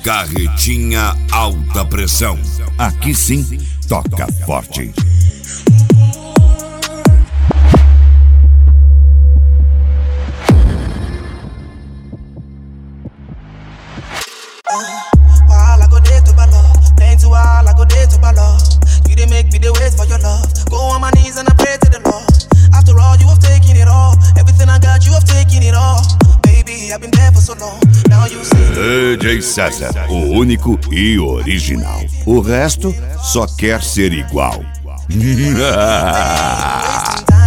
Carretinha Alta Pressão. Aqui sim, toca forte. While I go there to ball, playing too while I go there to ball. You didn't make me the wait for your love. Go on my knees and I pray to the Lord. After all, you have taken it all. Everything I got, you have taken it all. Baby, I've been there for so long. Now you see. DJ César, o único e original. O resto só quer ser igual. Wasting time.